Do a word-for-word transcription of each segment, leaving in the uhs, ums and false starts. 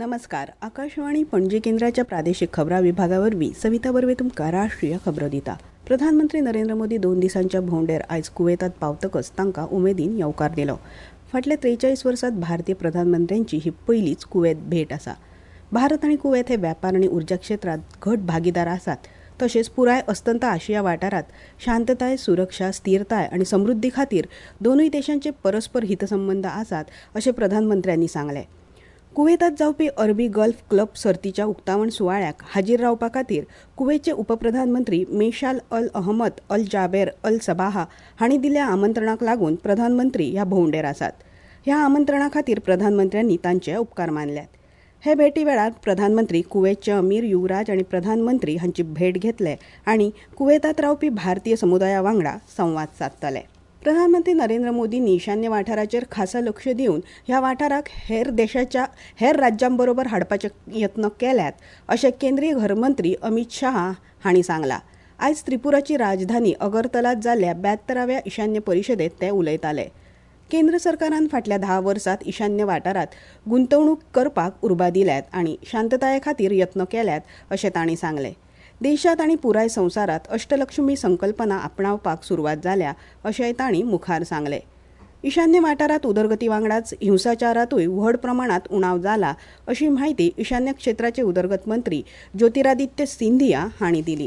नमस्कार. आकाशवाणी पणजी केंद्राच्या प्रादेशिक खबरां विभागावरवीं सविता बर्वे तुमकां राष्ट्रीय खबरो दिता. प्रधानमंत्री नरेंद्र मोदी दोन दिसांच्या भोंवडेर आयज कुवेतात पावतकच तांकां उमेदीन येवकार दिलो. फाटल्या त्रेचाळीस वर्सांत भारतीय प्रधानमंत्र्यांची ही पयलीच कुवेत भेट आसा. भारत आनी कुवेत हे व्यापार आनी उर्जा क्षेत्रांत घट भागीदार आसात. तशेंच पुराय अस्तंत आशिया वाठारांत शांतताय, सुरक्षा, स्थिरताय आनी समृद्धी खातीर दोनूय देशांचे परस्पर हितसंबंद आसात अशें प्रधानमंत्र्यांनी सांगलें. कुवेतात जावपी अरबी गल्फ क्लब सर्तीच्या उक्तावण सुवाळ्याक हाजीर रावपा खातीर कुवेतचे उपप्रधानमंत्री मेशाल अल अहमद अल जाबेर अल सबाहा हांणी दिल्ल्या आमंत्रणाक लागून प्रधानमंत्री ह्या भोंवडेर आसात. ह्या आमंत्रणा खातीर प्रधानमंत्र्यांनी तांचे उपकार मानल्यात. हे भेटी वेळार प्रधानमंत्री कुवेतचे अमीर, युवराज आनी प्रधानमंत्री हांची भेट घेतले आनी कुवेतात रावपी भारतीय समुदाया वांगडा संवाद सादतले. प्रधानमंत्री नरेंद्र मोदींनी ईशान्य वाठाराचेर खासा लक्ष दिवन ह्या वाठाराक हेर देशाच्या हेर राज्यांबरोबर हाडपाचे यत्न केल्यात अशें केंद्रीय घरमंत्री अमित शाह हांणी सांगलां. आयज त्रिपुराची राजधानी अगरतलात जाल्ल्या ब्यात्तराव्या ईशान्य परिशदेंत ते उलयताले. केंद्र सरकारान फाटल्या धा वर्सांत ईशान्य वाठारांत गुंतवणूक करपाक उर्बा दिल्यात आनी शांतताये खातीर यत्न केल्यात अशें तांणी सांगलें. देशांत आनी पुराय संवसारांत अष्टलक्ष्मी संकल्पना आपणावपाक सुरवात जाल्या अशेंय तांणी मुखार सांगलें. ईशान्य वाठारांत उदरगती वांगडाच हिंसाचारांतूय व्हड प्रमाणांत उणाव जाला अशी म्हायती ईशान्य क्षेत्राचे उदरगत मंत्री ज्योतिरादित्य सिंधिया हांणी दिली.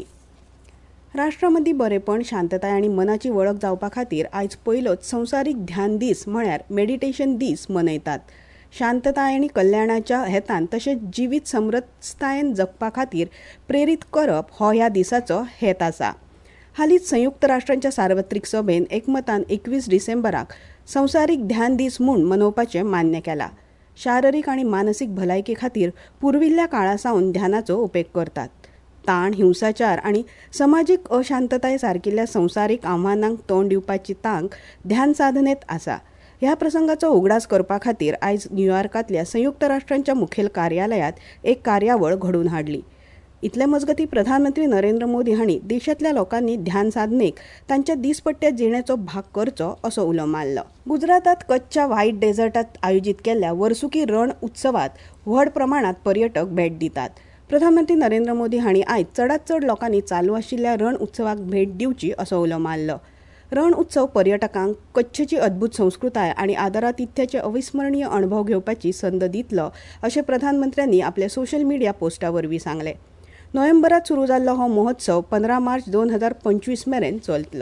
राष्ट्रामदी बरेपण, शांतताय आनी मनाची वळख जावपा खातीर आयज पयलोच संवसारीक ध्यान दीस म्हळ्यार मेडिटेशन दीस मनयतात. शांतताय आनी कल्याणाच्या हेतान तशेंच जिवीत समरसतायेन जगपा खातीर प्रेरीत करप हो ह्या दिसाचो हेत आसा. हालींच संयुक्त राष्ट्रांच्या सार्वत्रिक सभेन एकमतान एकवीस डिसेंबराक संवसारीक ध्यान दीस म्हूण मनोवपाचें मान्य केलां. शारिरीक आनी मानसीक भलायके खातीर पुर्विल्ल्या काळा सावन ध्यानाचो उपेग करतात. ताण, हिंसाचार आनी समाजीक अशांतताय सारकिल्ल्या संवसारीक आव्हानांक तोंड दिवपाची तांक ध्यान साधनेंत आसा. ह्या प्रसंगाचो उगडास करपा खातीर आयज न्यूयॉर्कांतल्या संयुक्त राष्ट्रांच्या मुखेल कार्यालयांत एक कार्यावळ घडोवन हाडली. इतले मजगतीं प्रधानमंत्री नरेंद्र मोदी हांणी देशांतल्या लोकांनी ध्यान साधनेक तांच्या दिसपट्ट्या जिणेचो भाग करचो असो उलो मारलो. गुजरातात कच्छच्या व्हायट डेझर्टांत आयोजीत केल्ल्या वर्सुकी रण उत्सवात व्हड प्रमाणांत पर्यटक भेट दितात. प्रधानमंत्री नरेंद्र मोदी हांणी आयज चडांत चड लोकांनी चालू आशिल्ल्या रण उत्सवाक भेट दिवची असो उलो मारलो. रण उत्सव पर्यटकांक कच्छची अद्भुत संस्कृताय आनी आदरातिथ्याचे अविस्मरणीय अणभव घेवपाची संद दितलो अशें प्रधानमंत्र्यांनी आपल्या सोशल मिडिया पोस्टा वरवीं सांगलें. नोव्हेंबरांत सुरू जाल्लो हो महोत्सव पंदरा मार्च दोन हजार पंचवीस मेरेन चलतलो.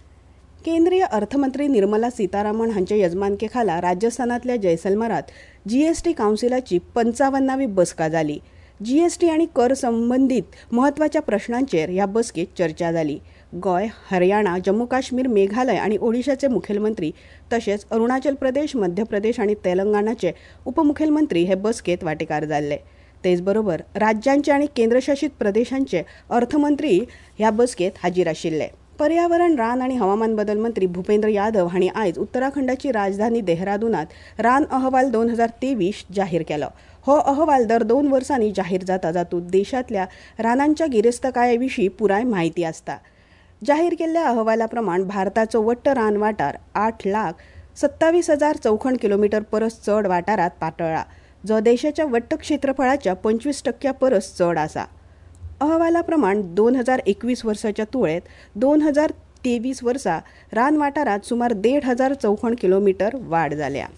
केंद्रीय अर्थमंत्री निर्मला सीतारामन हांचे यजमानके खाला राजस्थानांतल्या जैसलमेरांत जीएसटी कावन्सिलाची पंचावन्नावी बसका जाली. जीएसटी आनी कर संबंदीत म्हत्वाच्या प्रश्नांचेर ह्या बसकेत चर्चा जाली. गोंय, हरियाणा, जम्मू काश्मीर, मेघालय आनी ओडिशाचे मुखेलमंत्री तशेंच अरुणाचल प्रदेश, मध्य प्रदेश आनी तेलंगणाचे उपमुखेलमंत्री हे बसकेत वांटेकार जाल्ले. तेच बरोबर राज्यांचे आनी केंद्रशासीत प्रदेशांचे अर्थमंत्री ह्या बसकेत हाजीर आशिल्ले. पर्यावरण, रान आनी हवामान बदल मंत्री भुपेंद्र यादव हांणी आयज उत्तराखंडाची राजधानी देहरादूनात रान अहवाल दोन हजार तेवीस जाहीर केलो. हो अहवाल दर दोन वर्सांनी जाहीर जाता, जातूंत देशांतल्या रानांच्या गिरेस्तकाये विशीं पुराय म्हायती आसता. जाहीर केल्ल्या अहवाला प्रमाण भारताचो वट्ट रान वाठार आठ लाख सत्तावीस हजार चौखण किलोमीटर परस चड वाठारांत पातळ्ळा, जो देशाच्या वट्ट क्षेत्रफळाच्या पंचवीस टक्क्या परस चड आसा. अहवाला प्रमाण दोन हजार एकवीस वर्साच्या तुळेंत दोन हजार तेवीस वर्सा रान वाठारांत सुमार देड हजार चौखण किलोमीटर वाड जाल्या.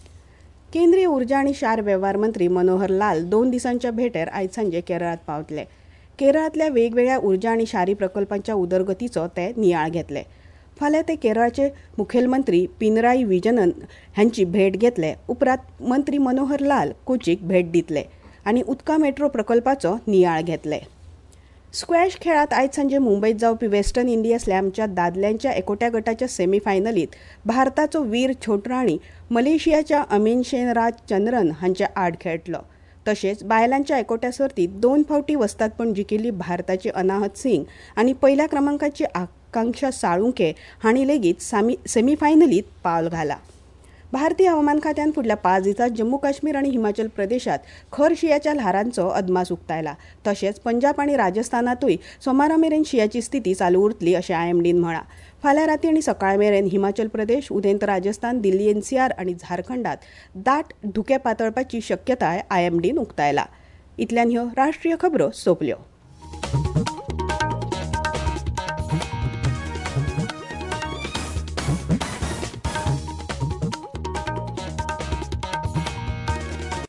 केंद्रीय उर्जा आनी शार वेव्हार मंत्री मनोहर लाल दोन दिसांच्या भेटेर आयज सांजे केरळांत पावतले. केरळांतल्या वेगवेगळ्या उर्जा आनी शारी प्रकल्पांच्या उदरगतीचो ते नियाळ घेतले. फाल्यां ते केरळाचे मुखेलमंत्री पिनराई विजयन हांची भेट घेतले. उपरांत मंत्री मनोहर लाल कोचीक भेट दितले आनी उदका मेट्रो प्रकल्पाचो नियाळ घेतले. स्क्वॅश खेळांत आयज सांजे मुंबयत जावपी वेस्टर्न इंडिया स्लॅमच्या दादल्यांच्या एकोट्या गटाच्या सेमीफायनलींत भारताचो वीर छोटराणी मलेशियाच्या अमिनशेनराज चंद्रन हांच्या आड खेळटलो. तशेंच बायलांच्या एकोट्या सर्तीत दोन फावटी वस्तादपण जिखिल्ली भारताची अनाहत सिंग आनी पयल्या क्रमांकाची आकांक्षा साळुंके हांणी लेगीत सामी सेमीफायनलींत पावल घाला. भारतीय हवामान खात्यान फुडल्या पाच दिसांत जम्मू काश्मीर आणि हिमाचल प्रदेशात खर शिंयाच्या ल्हारांचो अदमास उक्तायला. तशेंच पंजाब आणि राजस्थानातूय सोमारा मेरेन शिंयाची स्थिती चालू उरतली अशें आय एम डीन म्हळां. फाल्यां राती आनी सकाळ मेरेन हिमाचल प्रदेश, उदेंत राजस्थान, दिल्ली एनसीआर आणि झारखंडात दाट धुके पातळपाची शक्यताय आय एम डीन उक्तायला. इतल्यान ह्यो राष्ट्रीय खबरो सोंपल्यो.